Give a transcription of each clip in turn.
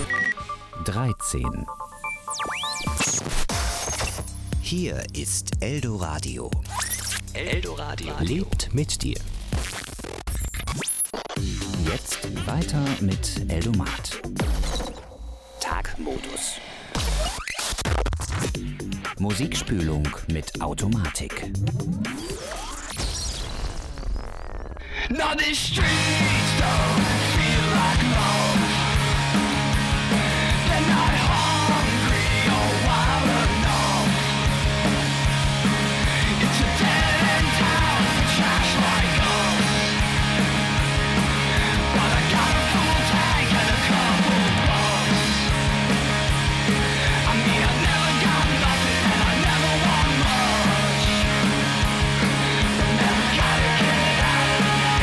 13. Hier ist Eldoradio. Eldoradio Lebt mit dir. Jetzt weiter mit Eldomat. Tagmodus. Musikspülung mit Automatik. Now these streets don't feel like home. They're not hungry or wild enough. It's a dead end town for trash like us. But I got a full tank and a couple bucks. I mean I never got nothing and I never want much. But never gotta get out.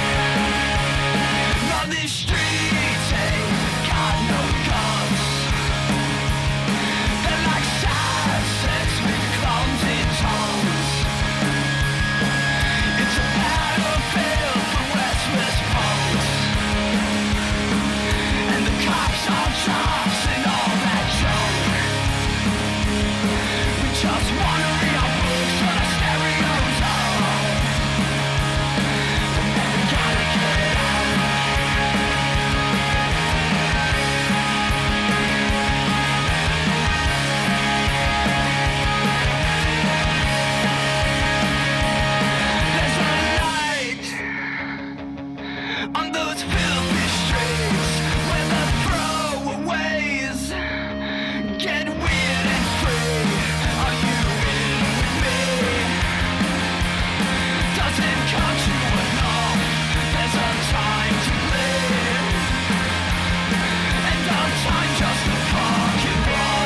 On these streets ain't got no guts. They're like sunsets with clumsy tongues. It's a battlefield for restless punks. And the cops are drunks and all that junk. We just wanna read our books on our stereos on. But never gotta get out. There's a light on those filthy streets where the throwaways get weird and free. Are you in with me? Does it cut you enough? There's a time to bleed and a time just to fucking run.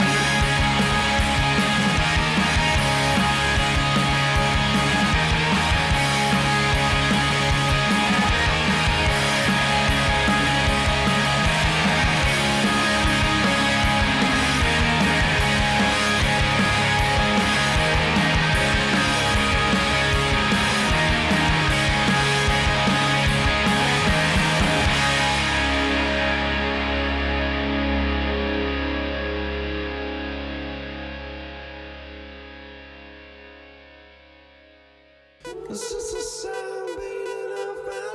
It's just a sound beating off my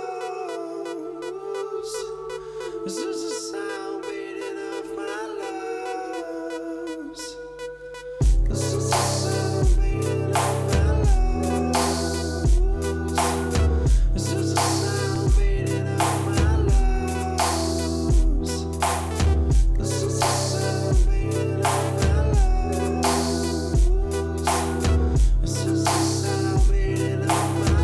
lungs. It's just a sound beating off my lungs. It's just a sound beating off my lungs. It's just a sound beating off my lungs. It's just a sound beating off my lungs. It's just a sound beating off my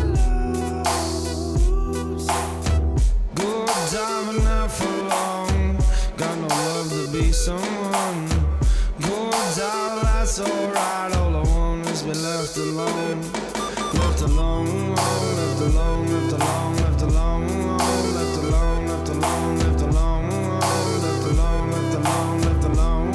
lungs. Good diving out for long. Got no love to be someone. Good dive, that's alright. All I want is be left alone. Left alone, left alone, left alone, left alone, left alone, left alone, left alone, left alone, left alone, left alone.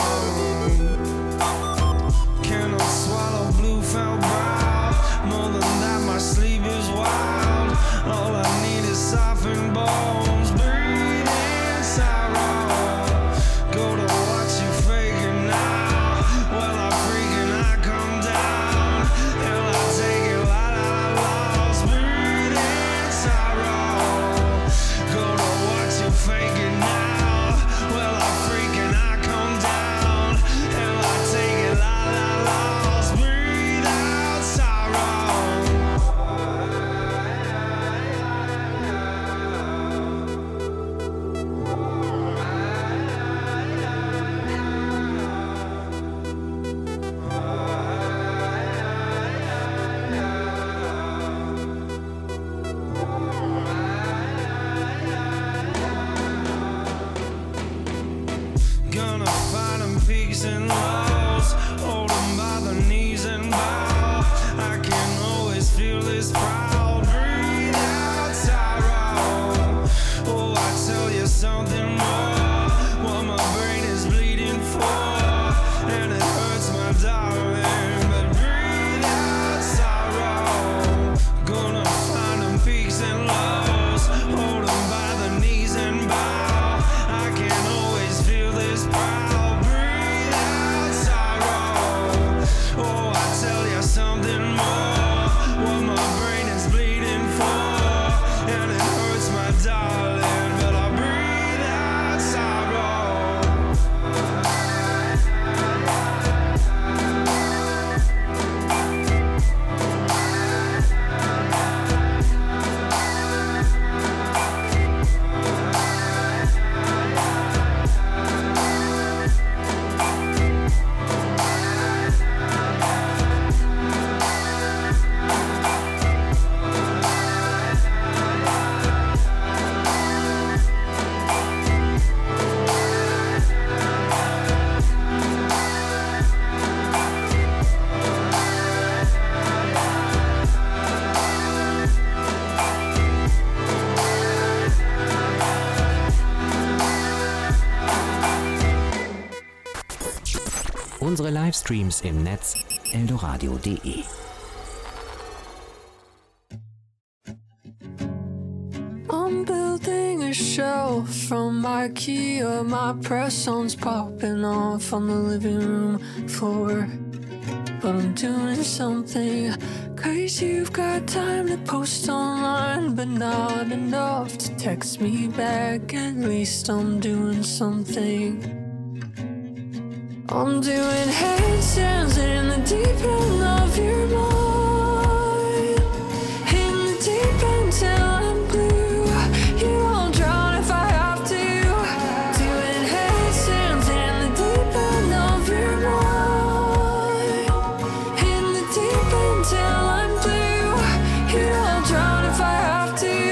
Cannot swallow blue felt brow. More than that, my sleep is wild. All I need is softened bones. Breathe in sorrow. Go to watch you faking now. Well, I freaking I come down. Hell, I take it la la la lost. Breathe in sorrow. Go to watch you faking now. Well, I freaking I come down. Hell, I take it la la lost. Breathe out sorrow. Gonna find them peaks and lows. Hold them by the knees and bow. I can always feel this proud. Breathe out sorrow. Oh, I tell you something more. What my brain is bleeding for. And it hurts my darling. But breathe out sorrow. Gonna find them peaks and lows. Hold them by the knees and bow. I can always feel Unsere Livestreams im Netz eldoradio.de. I'm building a shelf from IKEA. My press-on's popping off on the living room floor. But I'm doing something crazy. You've got time to post online, but not enough to text me back. At least I'm doing something. I'm doing handstands in the deep end of your mind. In the deep end till I'm blue. You won't drown if I have to. Doing handstands in the deep end of your mind. In the deep end till I'm blue. You won't drown if I have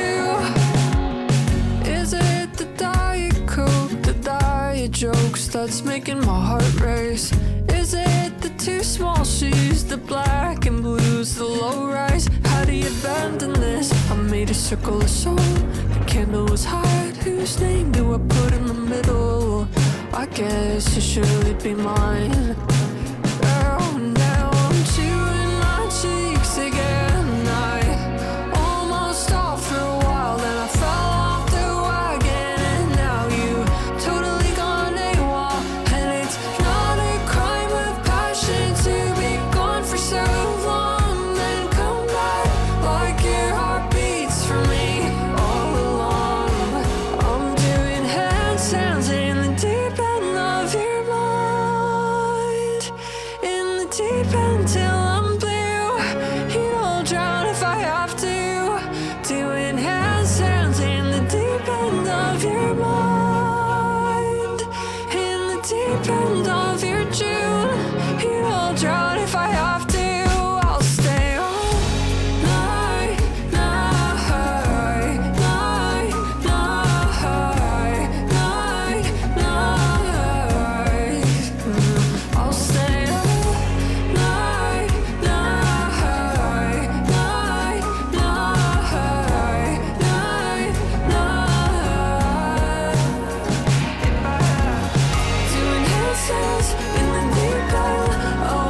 to. Is it the Diet Coke, the diet jokes that's making my heart race? Is it the too small shoes, the black and blues, the low rise? How do you abandon this? I made a circle of soul, the candle was hot. Whose name do I put in the middle? I guess it should be mine. Girl, now I'm chewing my cheeks again. I almost stopped for a while, then I fell off the wagon, and now you totally gone AWOL. And it's not a crime of passion to be gone for so long, then come back like your heart beats for me all along. I'm doing handstands in the deep end of your mind. In the deep end till I'm blue. You don't drown if I have to. Doing handstands in the deep end of your mind. In the deep end of your June. You don't drown if I have to. I'll stay all night, night, night, night, night, night. I'll stay up night, night, night, night, night, night. Doing handstands in the deep end of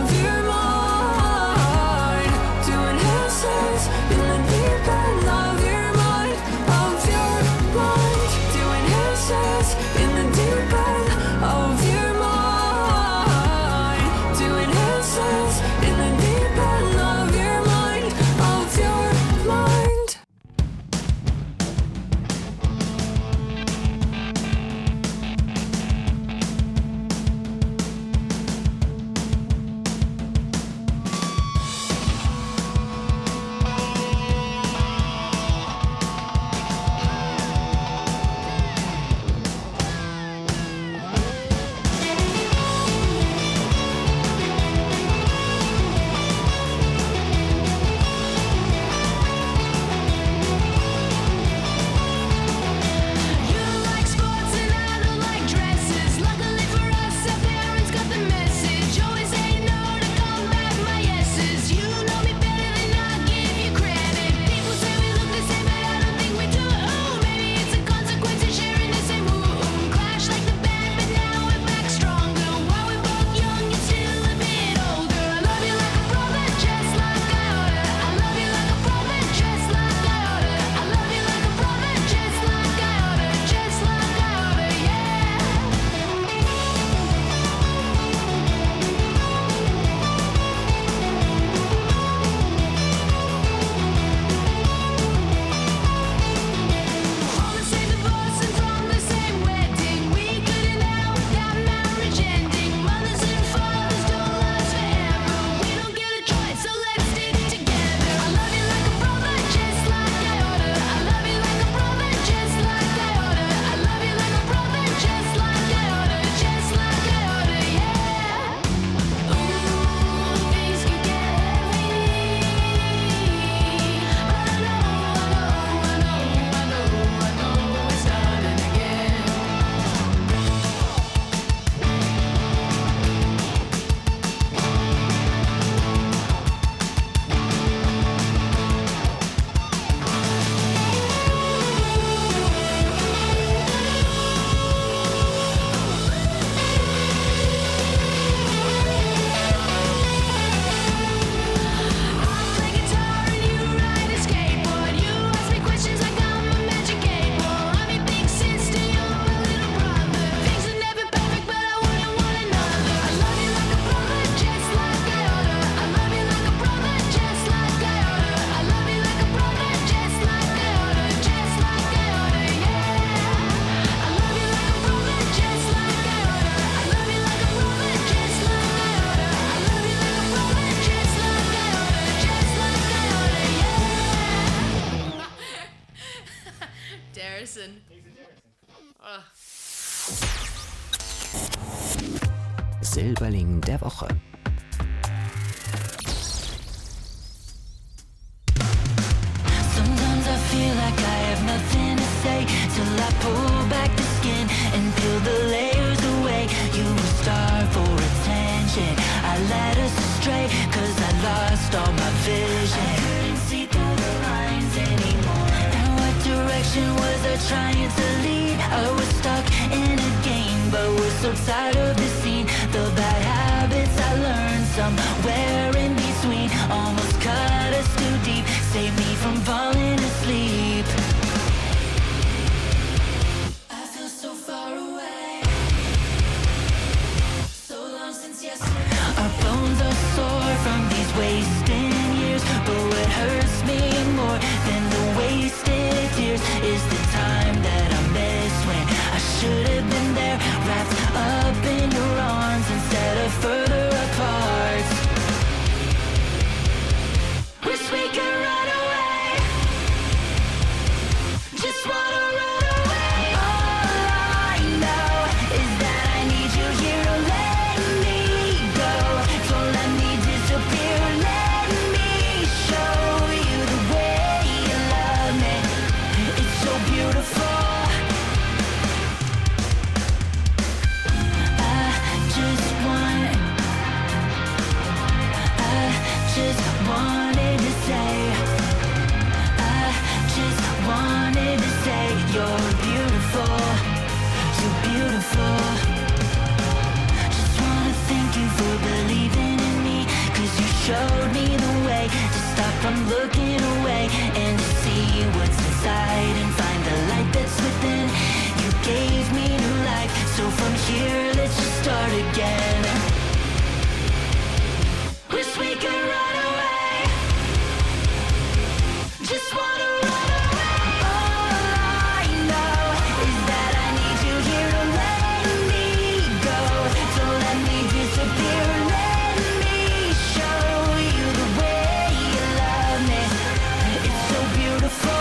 Silberling der Woche. Sometimes I feel like I have nothing to say till I pull back the skin and peel the layers away. You were starved for attention. I led us astray cause I lost all my vision. I couldn't see through the lines anymore. And what direction was I trying to lead? I was stuck in a game but was so tired of the scene. The bad habits I learned somewhere in between almost cut us too deep. Save me from falling asleep. I feel so far away. So long since yesterday. Our bones are sore from these wasting years. But what hurts me more than the wasted tears is the time that I miss when I should have been there, wrapped up in your arms instead of further apart. Wish we could run away. Just wanna run away. All I know is that I need you here to let me go. Don't let me disappear. Let me show you the way you love me. It's so beautiful. Wanted to say, I just wanted to say, you're beautiful, you're beautiful. Just wanna thank you for believing in me, cause you showed me the way to stop from looking away and to see what's inside and find the light that's within. You gave me new life, so from here let's just start again. Wish we could run away. Just wanna run away. All I know is that I need you here to let me go. Don't let me disappear. Let me show you the way you love me. It's so beautiful.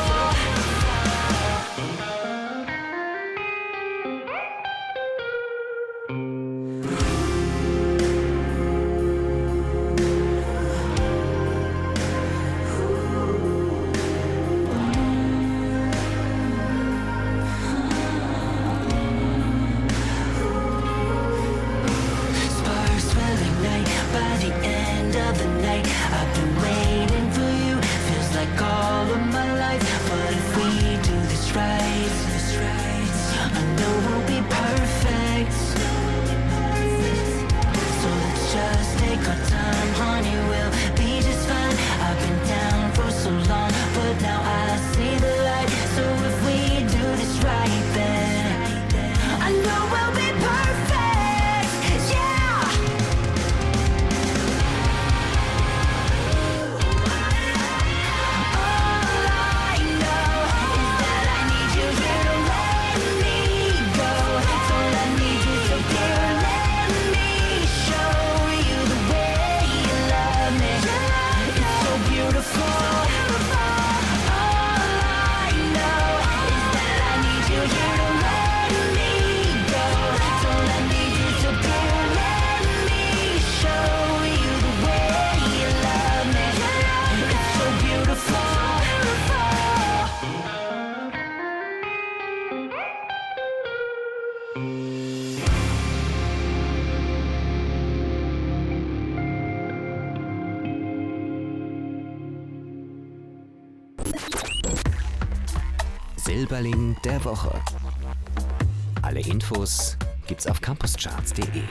Silberling der Woche. Alle Infos gibt's auf campuscharts.de.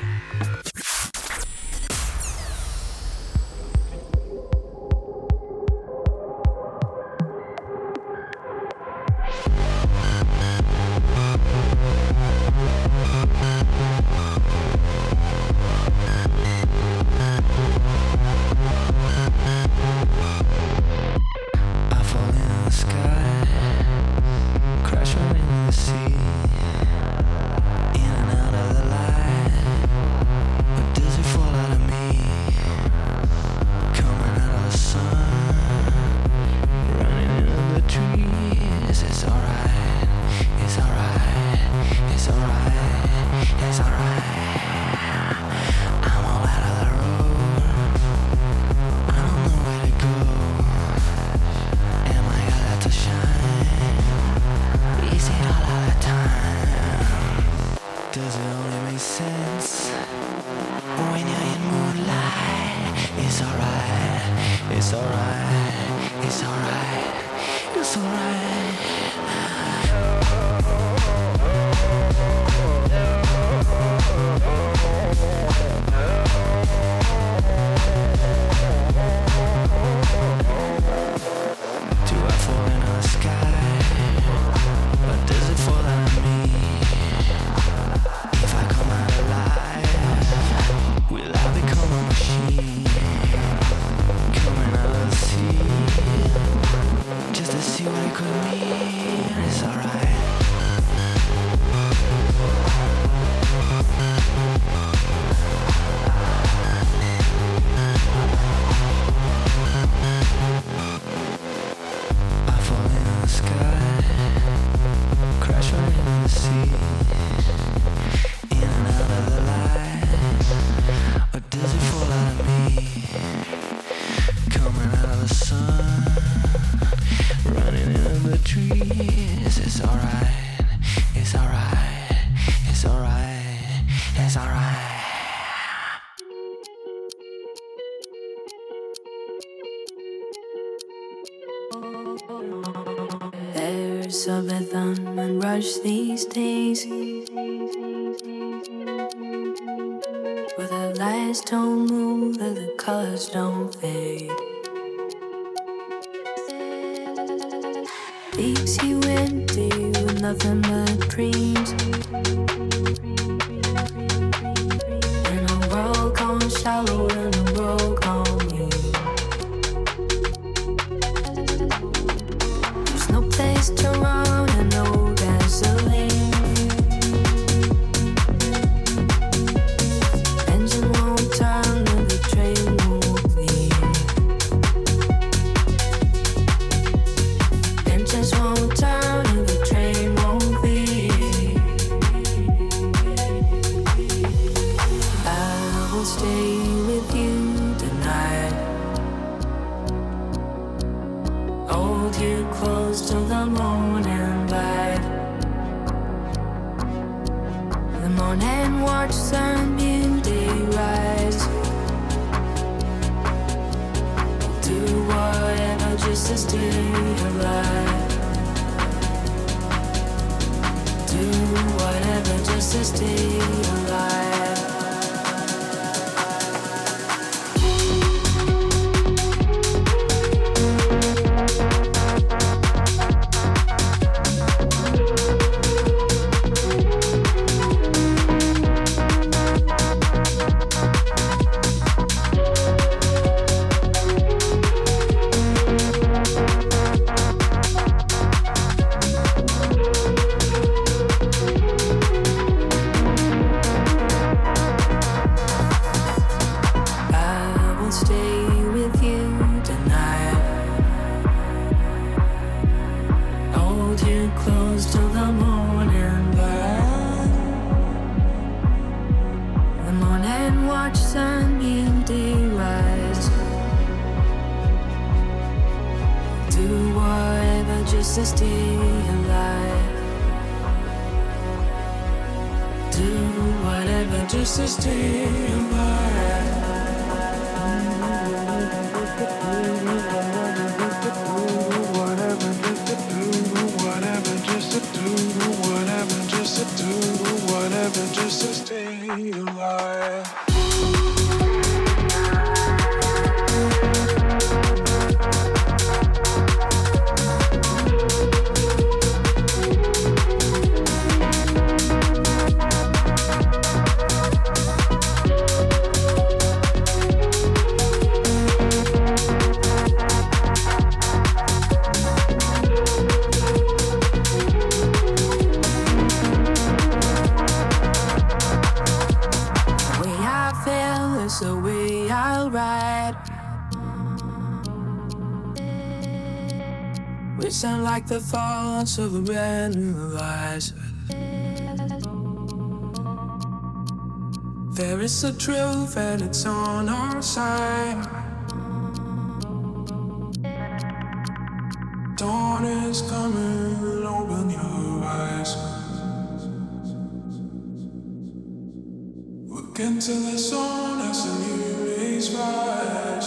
In and out of the light, makes sense. When you're in moonlight, it's alright, it's alright, it's alright, it's alright. Do I fall in the sky, or does it fall on me? If I come out alive, will I become a machine? Coming out of the sea, just to see what it could mean. It's alright. I fall in the sky, crash right into the sea, in and out of the light, or does it fall out of me? Coming out of the sun, running into the trees. It's alright, it's alright, it's alright, it's alright. There's a rhythm and rush these days, where the lights don't move and the colors don't fade. Leaves you empty with nothing but dreams, in a world gone shallow, in a world gone mean. There's no place to run and no gasoline. Engine won't turn and the train won't leave. Engines won't turn and the train won't leave. I will stay with you tonight. Hold you close till the morning light. The morning watch sun beauty rise. Do whatever just to stay alive. Do whatever just to stay alive. I will stay with you tonight. Hold you close till the morning light. The morning watch sun beauty rise. Do whatever just to stay alive. Do whatever just to stay alive. Whatever just to stay alive. The way I feel is the way I'll ride. We sound like the thoughts of a brand new horizon. There is a truth and it's on our side. Dawn is coming, open your eyes. Look into the sun as the new rays rise.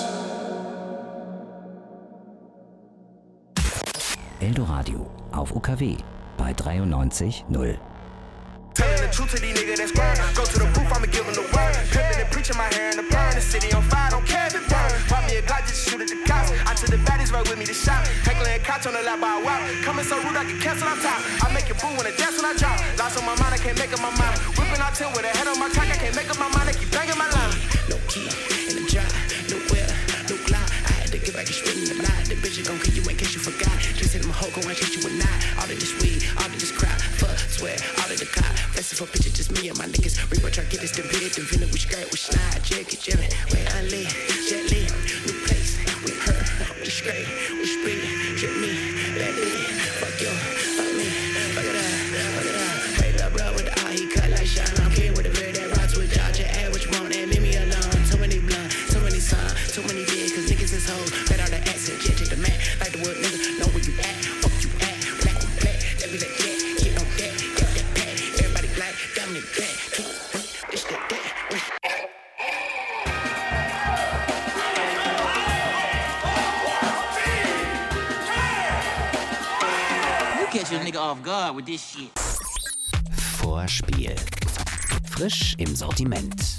Eldoradio auf UKW bei 93.0. Telling the truth to these niggas that's burn. Go to the booth, I'ma give them the word. Pimpin' and preaching my hair in the burn. The city on fire, don't care if it burn. Pop me a Glock, just shoot at the cops. I took the baddies right with me to shop. Heckling and couch on the lap by a while. Coming so rude, I can cancel on top. I make it boom when I dance when I drop. Lost on my mind, I can't make up my mind. Whipping out 10 with a head on my track, I can't make up my mind. I keep banging my line. No key in the jar, no where, no cloud. I had to get back and spit in the lie. The bitch is gon' kill you in case you forgot. Just hit him a hoe, go and chase you a knot. All of this weed, all of this crowd. Fuck, swear, all of the cop. Flexing for bitches, just me and my niggas. Reaper try get this, then beat it, then vintage, we skirt, we slide, jacket, jelly. Wait, I live, jet lit, new place. We hurt, we straight, we split, drip me, let me. Fuck you, fuck me, fuck it up, fuck it up. Hey, love, bro, with the eye, he cut like shine. I'm kidding with the very that rocks with y'all. Just add what you want and leave me alone. Too many blunt, too many sun, too many dead, cause niggas is hoes. Let all the accent, jet to the man. Like the word nigga, know where you at, fuck you at. Black on black, that be like that, get on that, get that pack. Everybody like, dominant black. This that. Catch a nigga off guard with this shit. Vorspiel. Frisch im Sortiment.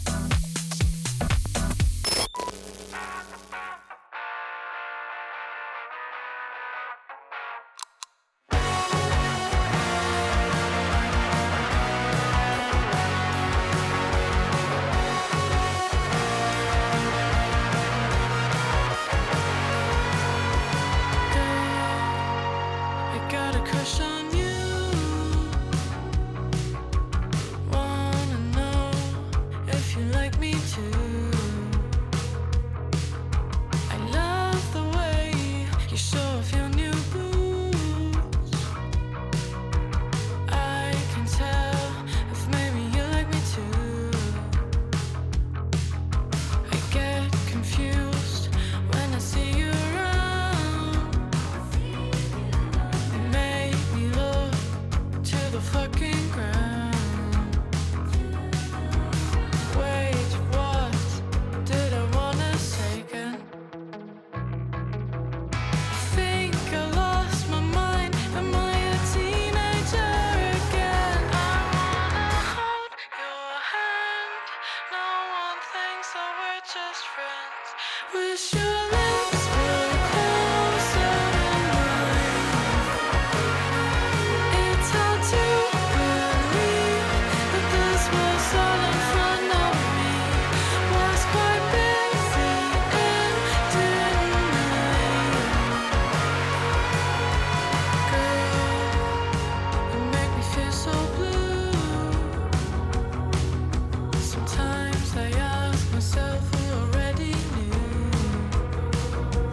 Sometimes I ask myself who already knew.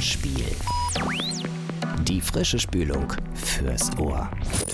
Hörspiel. Die frische Spülung fürs Ohr.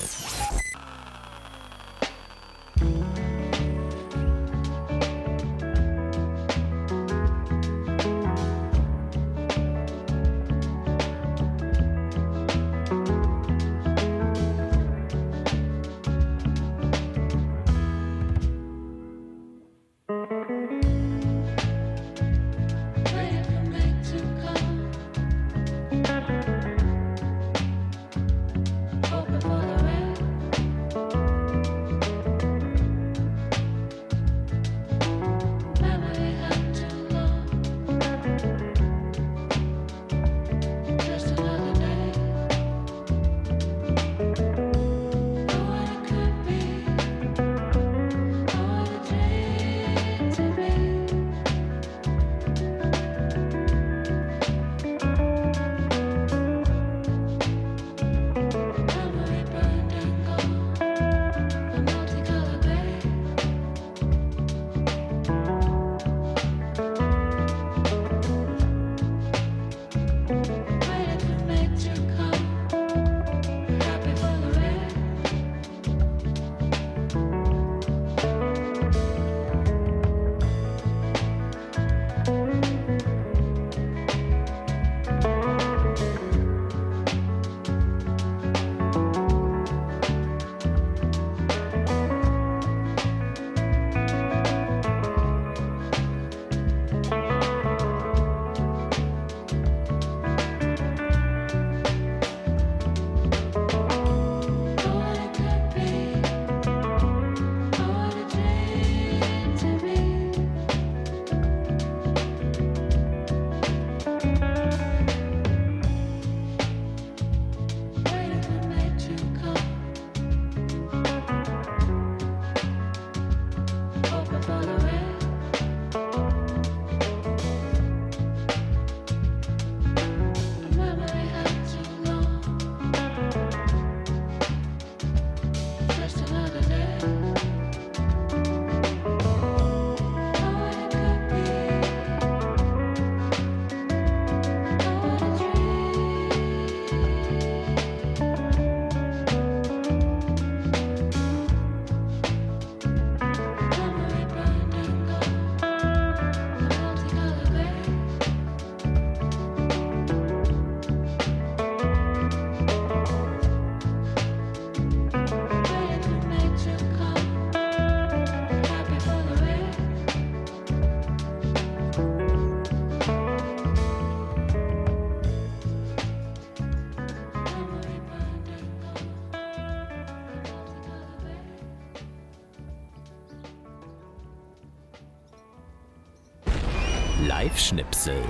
Live-Schnipsel.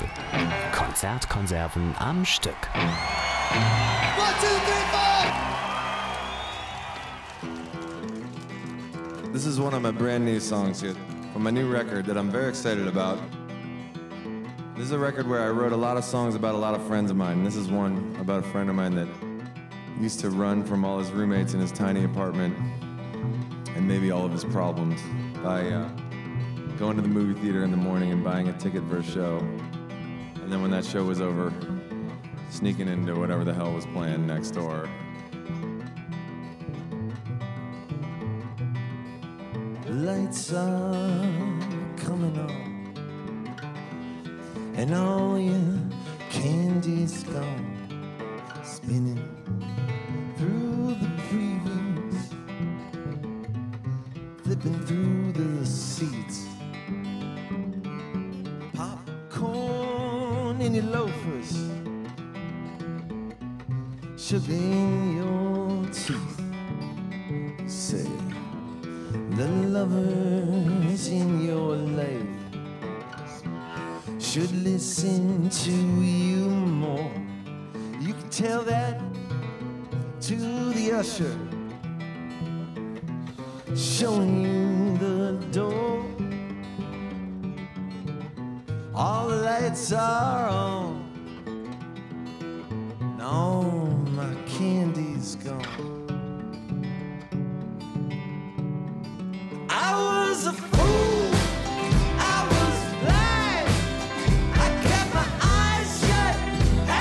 Konzertkonserven am Stück. 1, 2, 3, 4! This is one of my brand new songs here from my new record that I'm very excited about. This is a record where I wrote a lot of songs about a lot of friends of mine. And this is one about a friend of mine that used to run from all his roommates in his tiny apartment and maybe all of his problems by going to the movie theater in the morning and buying a ticket for a show. And then when that show was over, sneaking into whatever the hell was playing next door. The lights are coming on, and all your candy's gone, spinning through the previews, flipping through the seats. Popcorn in your loafers, sugar in your teeth. Say, the lovers in your life should listen to you more. You can tell that to the usher showing you the door. All the lights are on, and all my candy's gone. I was a fool, I was blind, I kept my eyes shut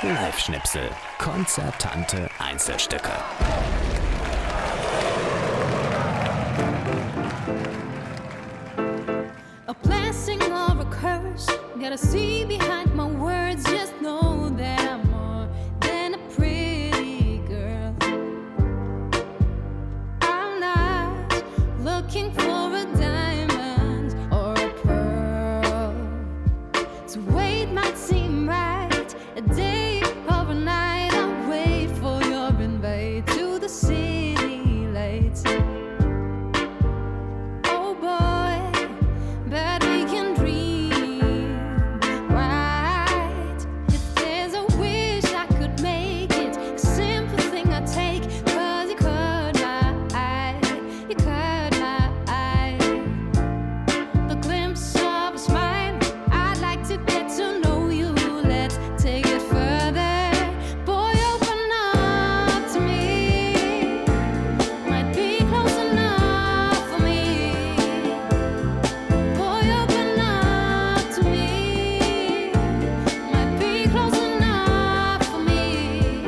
Live-Schnipsel. Konzertante Einzelstücke. A blessing or a curse. Gotta see behind my words. Just know that I'm more than a pretty girl. I'm not looking for a diamond or a pearl. To wait might seem right. A day or a night. I'll wait for your invite to the city lights. Oh boy, but we can dream, right? If there's a wish I could make it, a simple thing I take, 'cause you caught my eye, you caught my eye. The glimpse of a smile, I'd like to get to know you, let's take it further. Boy, open up to me, might be close enough for me. Boy, open up to me, might be close enough for me.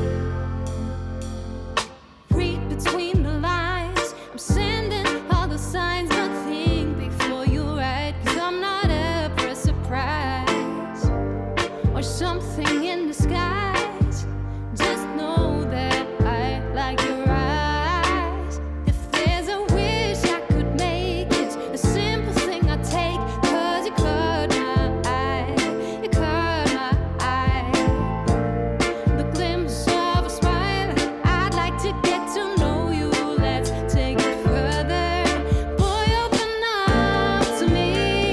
Read between the lines, I'm sending all the signs, but think before you write, 'cause I'm not up for a surprise or something in disguise. Just know that I like your eyes. If there's a wish I could make it, a simple thing I take, 'cause you caught my eye, you caught my eye. The glimpse of a smile, I'd like to get to know you, let's take it further. Boy, open up to me,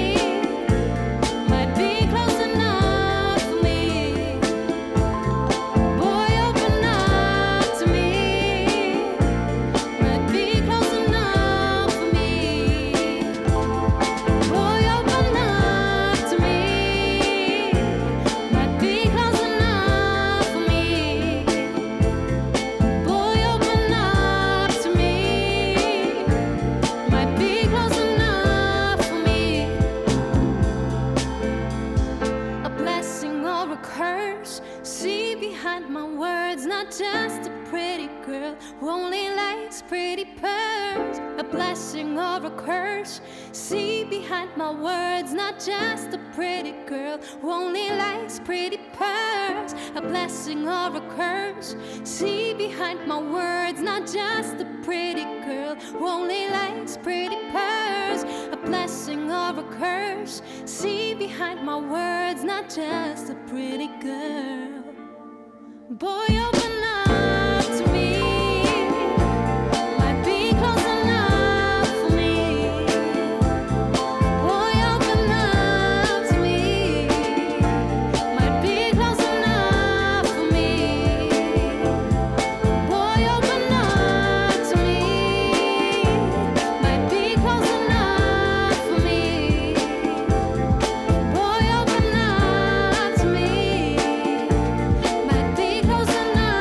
might be close enough for me. Boy, open up to me, might be close enough for me. Boy, open up to me, might be close enough for me. Boy, open up to me, might be close enough for me. A blessing or a curse, see behind my words, not just a pretty girl who only likes pretty pearls. A blessing or a curse, see behind my words, not just a pretty girl who only likes pretty pearls. A blessing or a curse, see behind my words, not just a pretty girl who only likes pretty pearls. A blessing or a curse, see behind my words, not just a pretty girl. Boy, open up to me, might be close enough for me. Boy, open up to me, might be close enough for me. Boy, open up to me, might be close enough for me. Boy, open up to me, might be close enough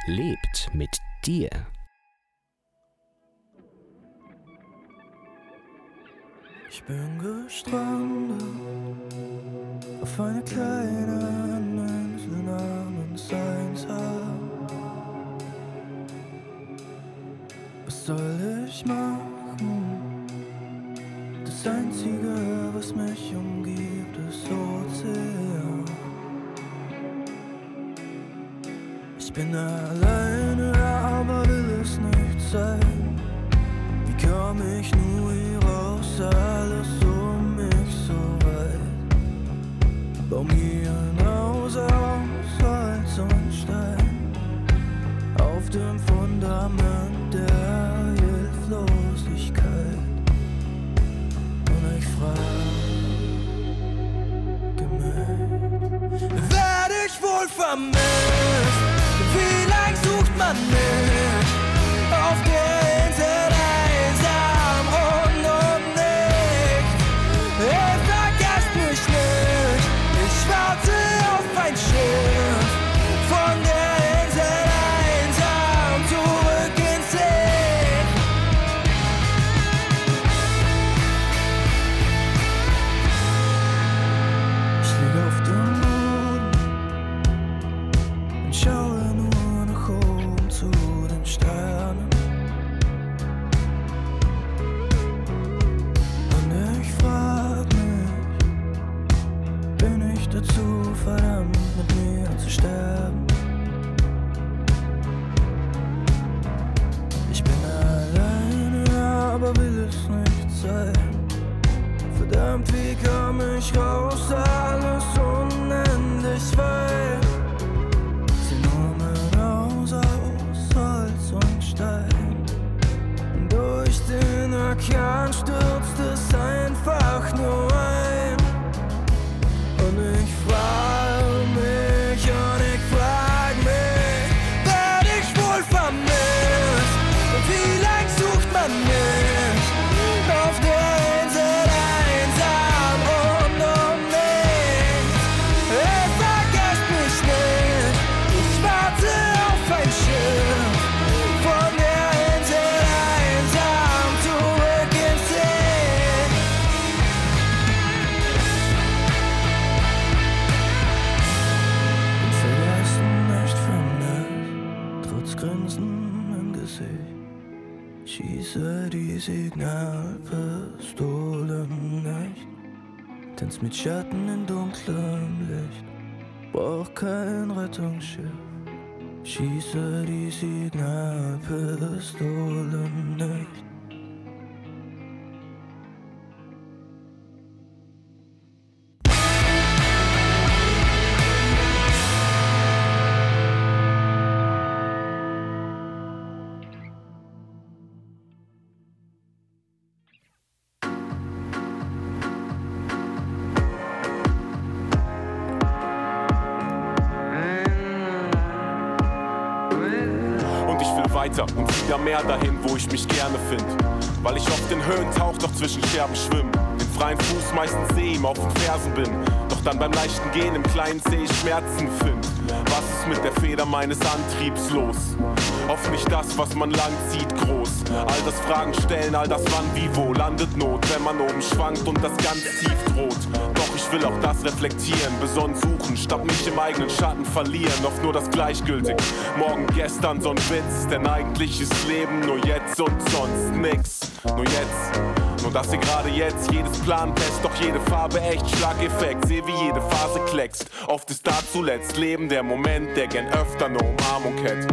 lebt mit dir. Ich bin gestrandet auf einer kleinen Insel namens Einsam. Was soll ich machen? Das Einzige, was mich umgibt, ist Ozean. Ich bin alleine, aber will es nicht sein. Wie komm ich nur hier raus, alles um mich so weit. Bau mir ein Haus aus Holz und Stein, auf dem Fundament der Hilflosigkeit. Und ich frage mich, werd ich wohl vermisst? Wie lang sucht man mich auf der Insel einsam und um nichts? Hey, vergesst mich nicht, ich warte auf ein Schiff von der Insel einsam zurück ins Licht. Ich lieg auf dem Boden und schaue nur nach oben zu den Sternen. Und ich frag mich, bin ich dazu verdammt, mit mir zu sterben? Ich bin alleine, aber will es nicht sein. Verdammt, wie komm ich raus, alles unendlich weit. Sieh nur mein Haus aus Holz und Stein. Durch den Orkan stürzt es einfach nur ein. Und ich frag mich, werd ich wohl vermisst? Wie lang sucht man mich auf der Insel einsam und um nichts? Hey, vergesst mich nicht, ich warte auf ein Schiff von der Insel einsam zurück ins Licht. Bin vergessen, nicht vermisst, trotz Grinsen im Gesicht. Schieße die Signalpistolen nicht, tanz mit Schatten in dunklem Licht, brauch kein Rettungsschiff. Schieße die Signalpistolen nicht. Und ich will weiter und wieder mehr dahin, wo ich mich gerne find. Weil ich oft in Höhen tauch, doch zwischen Scherben schwimm. Den freien Fuß meistens seh ihm auf den Fersen bin. Doch dann beim leichten Gehen im kleinen Zeh ich Schmerzen find. Was ist mit der Feder meines Antriebs los? Oft nicht das, was man lang zieht, groß. All das Fragen stellen, all das wann, wie, wo landet Not, wenn man oben schwankt und das ganz tief droht. Doch ich will auch das reflektieren, besonnen suchen, statt mich im eigenen Schatten verlieren. Oft nur das gleichgültig, morgen, gestern so ein Witz. Denn eigentlich ist Leben nur jetzt und sonst nix. Nur jetzt, nur dass ihr gerade jetzt jedes Plan test, doch jede Farbe echt Schlageffekt. Seh wie jede Phase kleckst, oft ist da zuletzt Leben der Moment, der gern öfter ne Umarmung hätte.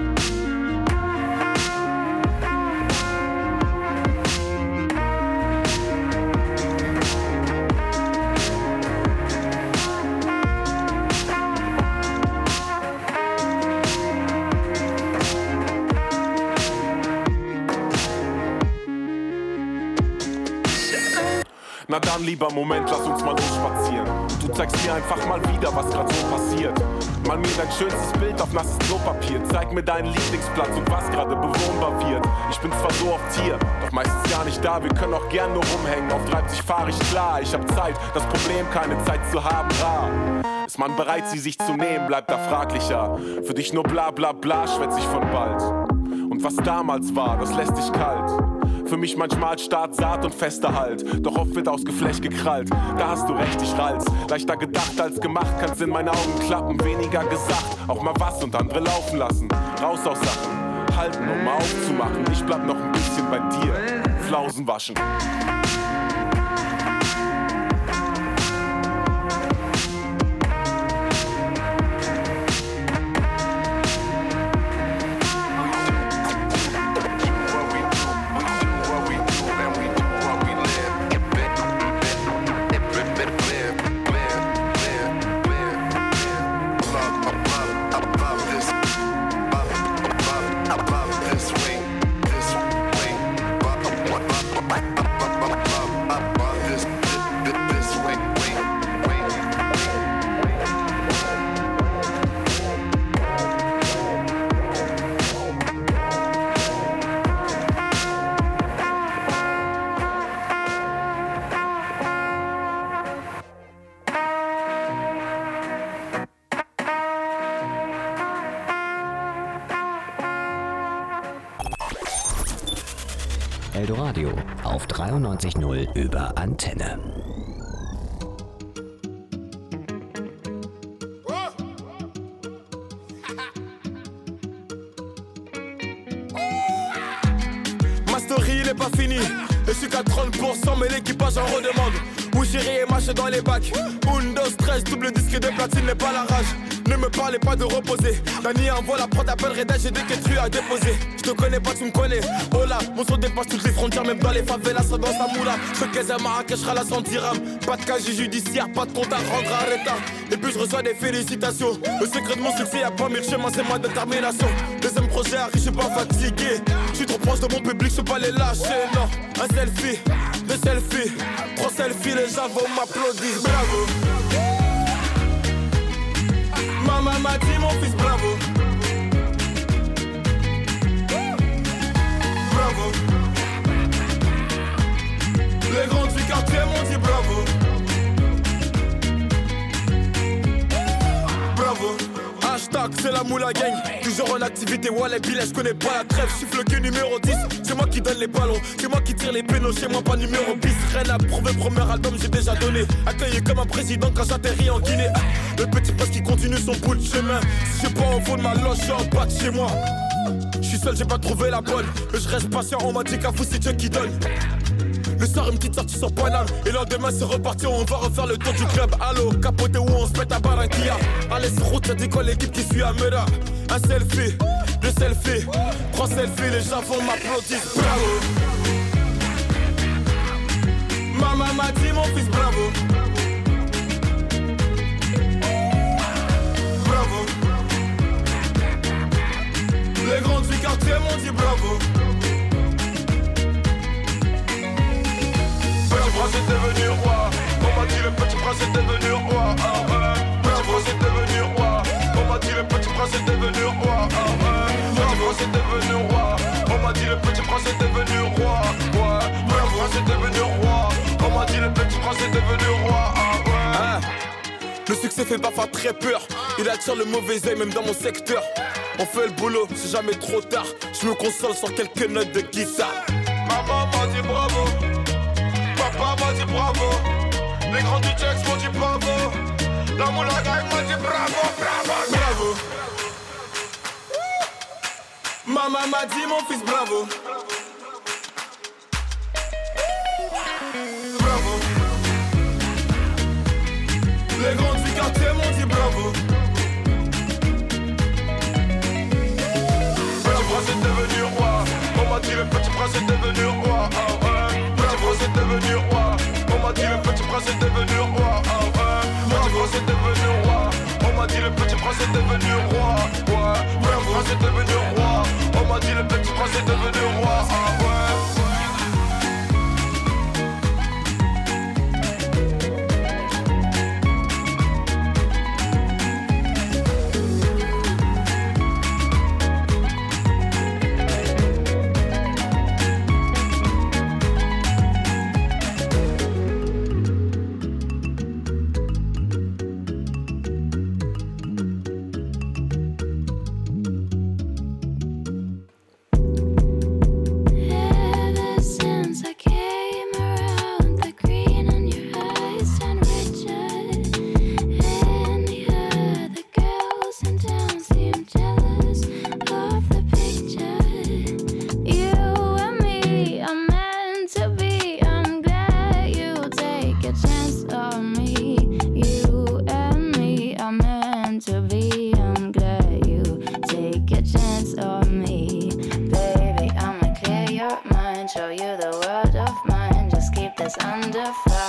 Na dann lieber Moment, lass uns mal losspazieren. Du zeigst mir einfach mal wieder, was grad so passiert. Mal mir dein schönstes Bild auf nasses Klopapier. Zeig mir deinen Lieblingsplatz und was gerade bewohnbar wird. Ich bin zwar so oft hier, doch meistens gar nicht da. Wir können auch gern nur rumhängen, auf 30 fahr ich klar. Ich hab Zeit, das Problem keine Zeit zu haben, rar. Ist man bereit, sie sich zu nehmen, bleibt da fraglicher. Für dich nur bla bla bla, schwätz ich von bald. Und was damals war, das lässt dich kalt. Für mich manchmal Start, Saat und fester Halt. Doch oft wird aus Geflecht gekrallt. Da hast du recht, ich rall's. Leichter gedacht als gemacht, kann's in meine Augen klappen. Weniger gesagt, auch mal was und andere laufen lassen. Raus aus Sachen, halten, um mal aufzumachen. Ich bleib noch ein bisschen bei dir, Flausen waschen. Eldoradio auf 93.0 über Antenne. Ma story il est pas fini. Je suis qu'à 30%, mais l'équipage en redemande. Où chérie et marche dans les bacs. Windows 13, double disque de platine n'est pas la rage. Ne me parlez pas de reposer. Dani envoie la prod, appelle Reda, j'ai des quêtes à déposer. Je te connais pas, tu me connais. Oh là, mon son dépasse toutes les frontières, même dans les favelas, ça danse la moula. Je fais à Marrakech, la 100 dirhams. Pas de casier judiciaire, pas de compte à rendre à retard. Et puis je reçois des félicitations. Le secret de mon succès, y'a pas mille chemins, c'est ma détermination. Deuxième projet arrive, je suis pas fatigué. Je suis trop proche de mon public, je peux pas les lâcher, non. Un selfie, deux selfies, trois selfies, les gens vont m'applaudir, bravo. Maman m'a dit mon fils bravo. Bravo. Les grands du quartier m'ont dit bravo. Bravo. Hashtag c'est la moula gang. Toujours en activité, ouais les billets, je connais pas la trêve. Je suis floqué numéro 10, c'est moi qui donne les ballons. C'est moi qui tire les pénaux, chez moi pas numéro 10. Rien à prouver, premier album j'ai déjà donné. Accueilli comme un président quand j'atterris en Guinée. Le petit poste qui continue son bout de chemin. Si je suis pas en fond de ma loge, je suis en bas de chez moi. Je suis seul, j'ai pas trouvé la bonne. Mais je reste patient, on m'a dit qu'à vous c'est Dieu qui donne. Le soir une petite sortie sur Paname. Et le lendemain c'est reparti, on va refaire le tour du club. Allo, capoté où on se met à Barranquilla. Allez sur route, ça dit quoi l'équipe qui suit à Mera. Un selfie, deux selfies, trois selfies, les gens vont m'applaudir. Bravo. Maman m'a dit mon fils bravo. Bravo. Les grands du quartier m'ont dit bravo. Petit prince est devenu roi. On m'a dit le petit prince est devenu roi. Petit prince est devenu roi. On m'a dit le petit prince est devenu roi. Petit prince est devenu roi. On m'a dit le petit prince est devenu roi. Petit prince est devenu roi. On m'a dit le petit prince est devenu roi. Le succès fait parfois très peur. Il attire le mauvais œil même dans mon secteur. On fait le boulot, c'est jamais trop tard. Je me console sur quelques notes de guitare. Maman m'a dit bravo. Papa m'a dit bravo. Les grands du Jax m'ont dit bravo. La moula gang m'a dit bravo, bravo, bravo. Maman m'a dit mon fils bravo. Bravo. Les grands du quartier m'ont dit bravo. Petit prince est devenu roi. On m'a dit le petit prince est devenu roi. Petit prince est devenu roi. On m'a dit le petit prince est devenu roi. Petit prince est devenu roi. On m'a dit le petit prince est devenu roi. Petit prince est devenu roi. On m'a dit le petit prince est devenu roi.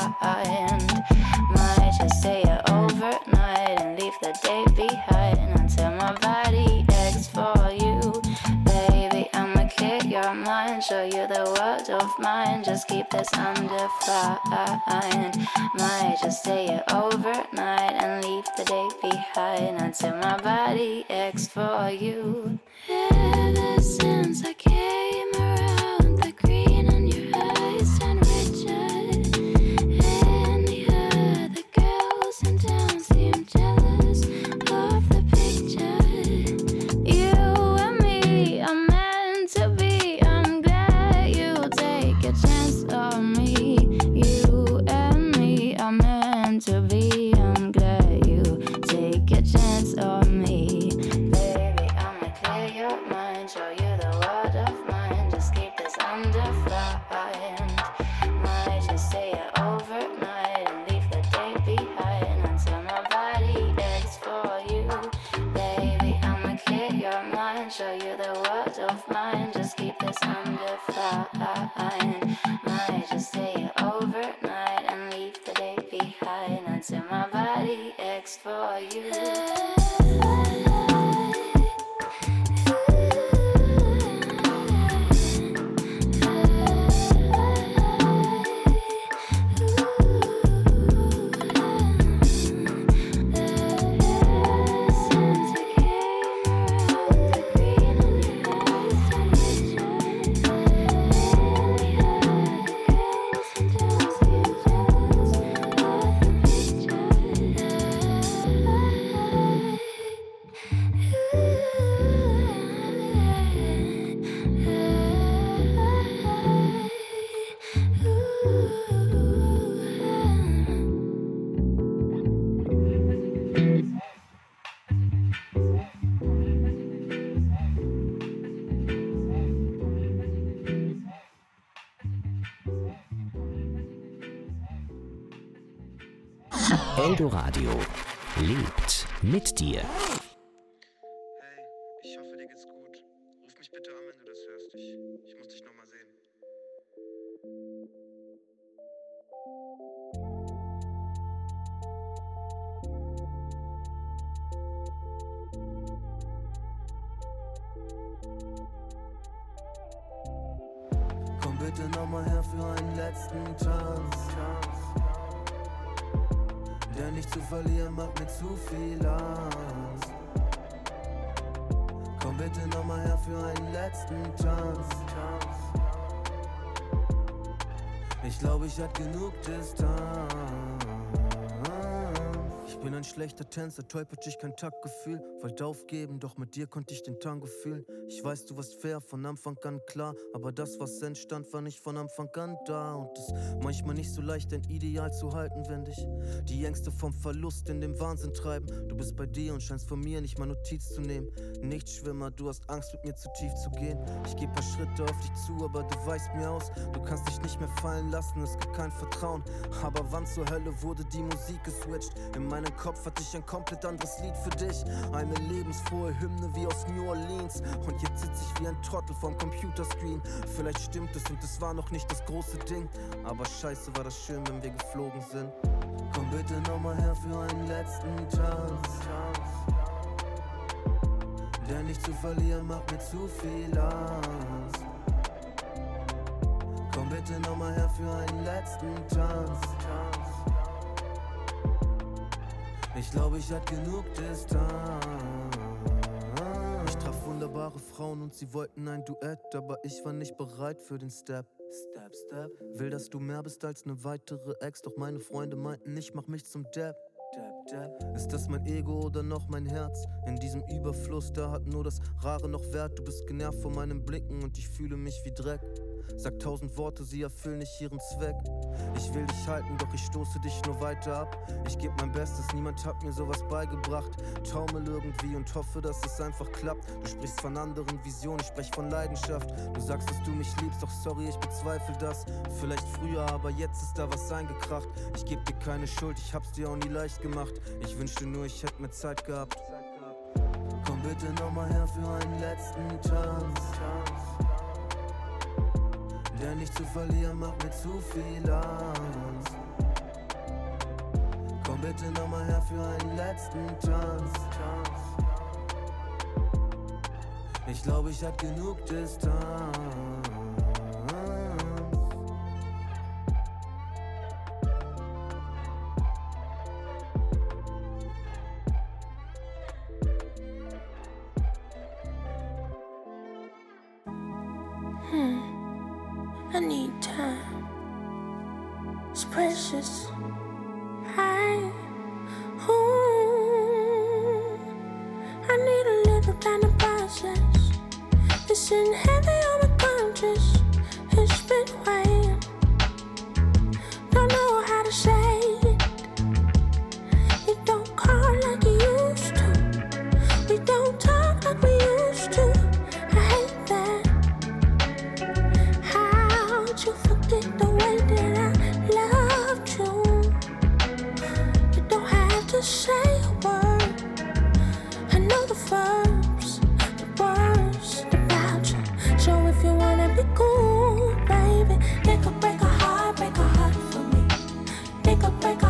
Might just stay here overnight and leave the day behind until my body aches for you. Baby, I'ma clear your mind, show you the world of mine. Just keep this undefined. Might just stay here overnight and leave the day behind until my body aches for you. Ever since I came around, the green in your eyes turned richer. And the other girls in town seem jealous of the picture. You and me are meant to be. I'm glad you take a chance on me. You and me are meant to be. I'm glad you take a chance on me. Baby, I'ma clear your mind, show you the world of mine. Just keep this undefined. Might just stay here overnight and leave the day behind until my body aches for you. Baby, I'ma clear your mind, show you the world of mine. Just keep this undefined. Might just stay here overnight and leave the day behind until my body aches for you. Eldoradio lebt mit dir. Hey, ich hoffe, dir geht's gut. Ruf mich bitte an, wenn du das hörst. Ich muss dich nochmal sehen. Komm bitte nochmal her für einen letzten Tanz. Denn nicht zu verlieren macht mir zu viel Angst. Komm bitte nochmal her für einen letzten Tanz. Ich glaube, ich hatte genug Distanz. Ich bin ein schlechter Tänzer, tollpatschig, kein Taktgefühl. Wollte aufgeben, doch mit dir konnte ich den Tango fühlen. Ich weiß, du warst fair, von Anfang an klar. Aber das, was entstand, war nicht von Anfang an da. Und es ist manchmal nicht so leicht, ein Ideal zu halten, wenn dich die Ängste vom Verlust in den Wahnsinn treiben. Du bist bei dir und scheinst von mir nicht mal Notiz zu nehmen. Nichtschwimmer, du hast Angst, mit mir zu tief zu gehen. Ich geh paar Schritte auf dich zu, aber du weichst mir aus. Du kannst dich nicht mehr fallen lassen, es gibt kein Vertrauen. Aber wann zur Hölle wurde die Musik geswitcht? In meinem Kopf hatte ich ein komplett anderes Lied für dich. Eine lebensfrohe Hymne wie aus New Orleans. Und jetzt sitz ich wie ein Trottel vorm Computerscreen. Vielleicht stimmt es und es war noch nicht das große Ding. Aber scheiße war das schön, wenn wir geflogen sind. Komm bitte nochmal her für einen letzten Tanz. Denn nicht zu verlieren macht mir zu viel Angst. Komm bitte nochmal her für einen letzten Tanz. Ich glaube, ich hatte genug Distanz. Ich traf wunderbare Frauen und sie wollten ein Duett, aber ich war nicht bereit für den Step. Step, Step. Will, dass du mehr bist als eine weitere Ex, doch meine Freunde meinten, ich mach mich zum Depp. Ist das mein Ego oder noch mein Herz? In diesem Überfluss, da hat nur das Rare noch Wert. Du bist genervt von meinen Blicken und ich fühle mich wie Dreck. Sag 1000 Worte, sie erfüllen nicht ihren Zweck. Ich will dich halten, doch ich stoße dich nur weiter ab. Ich geb mein Bestes, niemand hat mir sowas beigebracht. Taumel irgendwie und hoffe, dass es einfach klappt. Du sprichst von anderen Visionen, ich sprech von Leidenschaft. Du sagst, dass du mich liebst, doch sorry, ich bezweifle das. Vielleicht früher, aber jetzt ist da was eingekracht. Ich geb dir keine Schuld, ich hab's dir auch nie leicht gemacht. Ich wünschte nur, ich hätte mehr Zeit gehabt. Komm bitte nochmal her für einen letzten Tanz. Denn nicht zu verlieren macht mir zu viel Angst. bitte nochmal her für einen letzten Tanz. Ich glaube, ich hab genug Distanz. I need time. It's precious. I need a little time to process. It's sitting heavy on my conscience. It's been weighing. Don't know how to say it. You don't call like you used to. We don't talk like we used to. I hate that. How'd you forget the way that I loved you? You don't have to say a word. I know the verbs, the words about you. So if you wanna be cool, baby, they could break a heart for me. They could break a